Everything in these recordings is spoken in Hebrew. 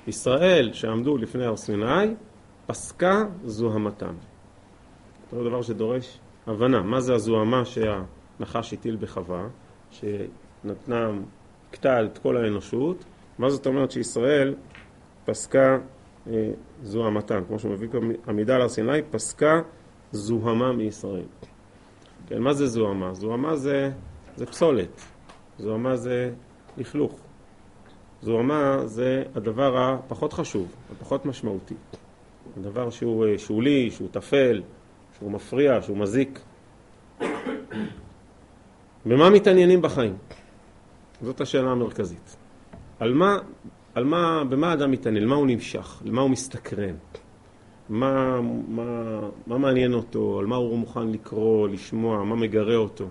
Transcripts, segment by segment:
ישראל שעמדו לפני הר סיני, פסקה זוהמתם. זה דבר שדורש הבנה. מה זה הזוהמה שהנחש הטיל בחווה, שנתנה, קטעה את כל האנושות? מה זאת אומרת שישראל פסקה זוהמתם? כמו שמביא עמידה על הר סיני, פסקה זוהמה מישראל. כן, מה זה זוהמה? זוהמה זה פסולת. זוהמה זה לכלוך. זוהמה זה הדבר הפחות חשוב, הפחות משמעותי. הדבר שהוא שולי, שהוא תפל, שהוא מפריע, שהוא מזיק. במה מתעניינים בחיים? זאת השאלה המרכזית. במה האדם מתעניין? למה הוא נמשך? למה הוא מסתקרן? מה מעניין אותו? על מה הוא מוכן לקרוא, לשמוע? מה מגרה אותו?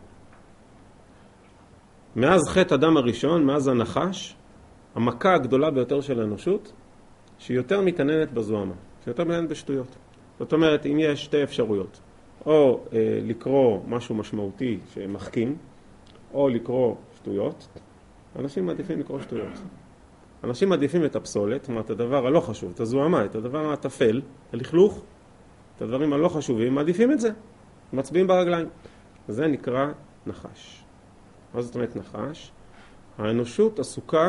מאז חטא אדם הראשון, מאז הנחש, המכה הגדולה ביותר של האנושות, שהיא יותר מתעניינת בזוהמה, שיותר מתעניינת בשטויות. זאת אומרת, אם יש שתי אפשרויות, או לקרוא משהו משמעותי שמחכים, או לקרוא שטויות, אנשים מעדיפים לקרוא שטויות. אנשים מעדיפים את הפסולת, זאת אומרת, הדבר הלא חשוב, את הזוהמה, את הדבר התפל, הלכלוך, את הדברים הלא חשובים, מעדיפים את זה. מצביעים ברגליים. זה נקרא נחש. מה זאת אומרת נחש? האנושות עסוקה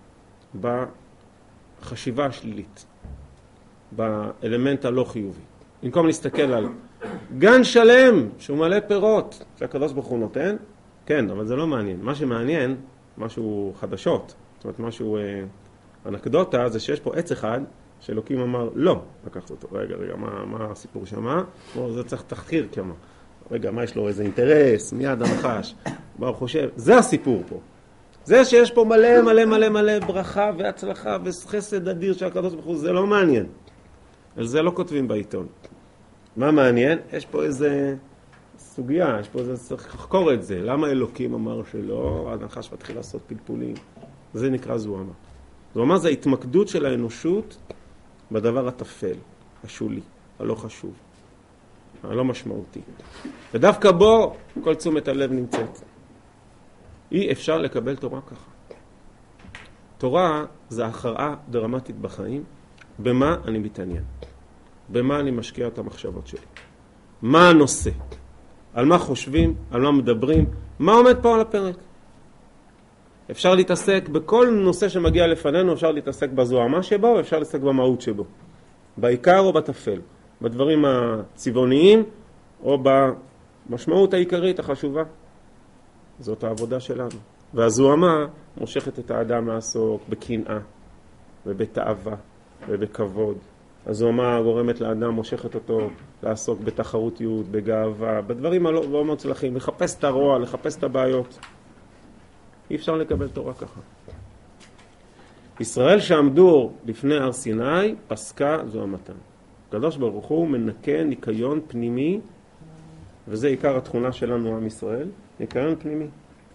בחשיבה השלילית, באלמנט הלא חיובי. במקום להסתכל על גן שלם שהוא מלא פירות שהקדוש ברוך הוא נותן, כן, אבל זה לא מעניין. מה שמעניין, משהו חדשות, זאת אומרת משהו אנקדוטה, זה שיש פה עץ אחד שאלוקים אמר לא לקחת אותו. רגע, מה הסיפור שמה? זה צריך תחקיר כמה. רגע, מה יש לו? איזה אינטרס? מיד הנחש. מה הוא חושב? זה הסיפור פה. זה שיש פה מלא מלא מלא מלא ברכה והצלחה וחסד אדיר של הקדוש ברוך הוא, זה לא מעניין. על זה לא כותבים בעיתון. מה מעניין? יש פה איזה סוגיה, יש פה איזה, צריך לחקור את זה. למה אלוקים אמר שלא? הנחש מתחיל לעשות פלפולים. זה נקרא זוהמה. זוהמה זה ההתמקדות של האנושות בדבר התפל, השולי, הלא חשוב, הלא משמעותי. ודווקא בו כל תשומת הלב נמצאת. אי אפשר לקבל תורה ככה. תורה זה הכרעה דרמטית בחיים. במה אני מתעניין? במה אני משקיע את המחשבות שלי? מה הנושא? על מה חושבים? על מה מדברים? מה עומד פה על הפרק? אפשר להתעסק בכל נושא שמגיע לפנינו, אפשר להתעסק בזוהמה שבו, אפשר להתעסק במהות שבו. בעיקר או בתפל. בדברים הצבעוניים או במשמעות העיקרית החשובה. זאת העבודה שלנו. והזוהמה מושכת את האדם לעסוק בקנאה ובתאווה ובכבוד. הזוהמה גורמת לאדם, מושכת אותו לעסוק בתחרותיות, בגאווה, בדברים הלא מוצלחים, לחפש את הרוע, לחפש את הבעיות. אי אפשר לקבל תורה ככה. ישראל שעמדו לפני הר סיני, פסקה זוהמתם. הקדוש ברוך הוא מנקה ניקיון פנימי, וזה עיקר התכונה שלנו, עם ישראל, ניקיון פנימי.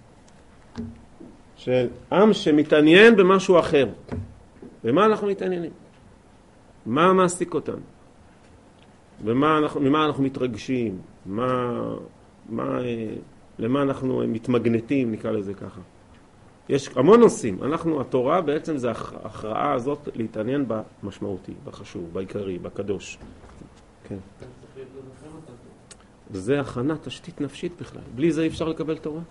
של עם שמתעניין במשהו אחר. במה אנחנו מתעניינים? מה מעסיק אותנו? ממה אנחנו מתרגשים? למה אנחנו מתמגנטים, נקרא לזה ככה. יש המון נושאים. התורה בעצם זה ההכרעה הזאת להתעניין במשמעותי, בחשוב, בעיקרי, בקדוש. כן. וזה הכנה תשתית נפשית בכלל. בלי זה אי אפשר לקבל תורה.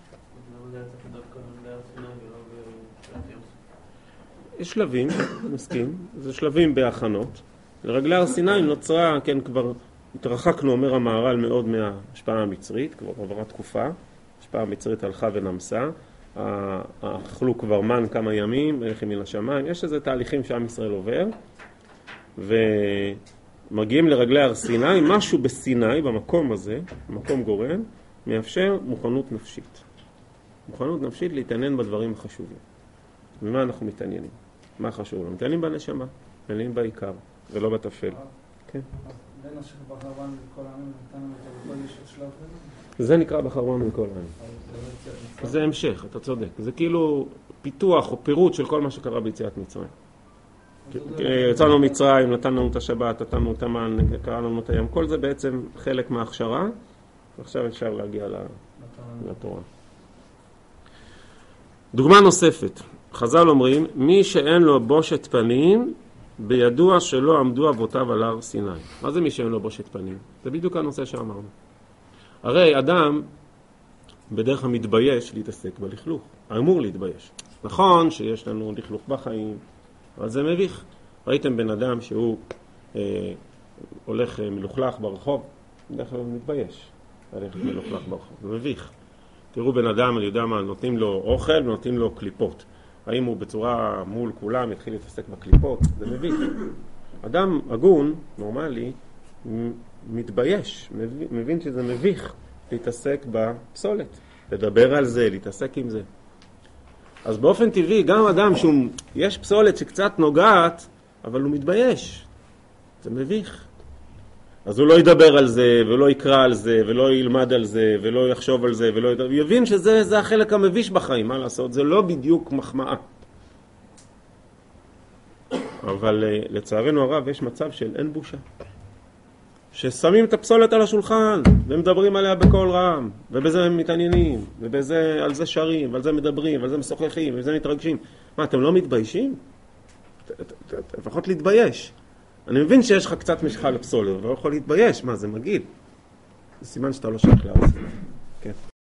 יש שלבים, מסכים, זה שלבים בהכנות. לרגלי הר סיני נוצרה, כן, כבר התרחקנו, אומר המהר"ל, מאוד מההשפעה המצרית, כבר עברה תקופה, ההשפעה המצרית הלכה ונמסה, אכלו כבר מן כמה ימים, הלכים מן השמיים, יש איזה תהליכים שעם ישראל עובר, ומגיעים לרגלי הר סיני, משהו בסיני, במקום הזה, במקום גורם, מאפשר מוכנות נפשית. מוכנות נפשית להתעניין בדברים החשובים. ומה אנחנו מתעניינים? מה חשוב? לא מתעניינים בנשמה, מתעניינים בעיקר, ולא בתפל. כן. בין אשר בחרבן מכל העמים נתנו את הכל יש את שלב הזה? זה נקרא בחרבן מכל העמים. זה המשך, אתה צודק. זה כאילו פיתוח או פירוט של כל מה שקרה ביציאת מצרים. יצאנו מצרים, נתנו את השבת, נתנו את המן, קרא לנו את הים. כל זה בעצם חלק מההכשרה, ועכשיו אפשר להגיע לתורה. דוגמה נוספת. חז"ל אומרים, מי שאין לו בושת פנים, בידוע שלא עמדו אבותיו על הר סיני. מה זה מי שאין לו בושת פנים? זה בדיוק הנושא שאמרנו. הרי אדם בדרך כלל מתבייש להתעסק בלכלוך. אמור להתבייש. נכון שיש לנו לכלוך בחיים, אבל זה מביך. ראיתם בן אדם שהוא הולך מלוכלך ברחוב, בדרך כלל הוא מתבייש. הולך מלוכלך ברחוב, זה מביך. תראו בן אדם, אני יודע מה, נותנים לו אוכל ונותנים לו קליפות. האם הוא בצורה מול כולם יתחיל להתעסק בקליפות? זה מביך. אדם הגון, נורמלי, מתבייש, מבין שזה מביך להתעסק בפסולת, לדבר על זה, להתעסק עם זה. אז באופן טבעי, גם אדם יש פסולת שקצת נוגעת, אבל הוא מתבייש. זה מביך. אז הוא לא ידבר על זה, ולא יקרא על זה, ולא ילמד על זה, ולא יחשוב על זה, הוא יבין שזה החלק המביש בחיים, מה לעשות? זה לא בדיוק מחמאה. אבל לצערנו הרב יש מצב של אין בושה. ששמים את הפסולת על השולחן, ומדברים עליה בכל רם, ובזה הם מתעניינים, ועל זה שרים, ועל זה מדברים, ועל זה משוחחים, ועל זה מתרגשים. מה, אתם לא מתביישים? לפחות להתבייש. אני מבין שיש לך קצת משחה לפסולת, אבל לא יכול להתבייש. מה, זה מגעיל. זה סימן שאתה לא שייך לעשות. כן.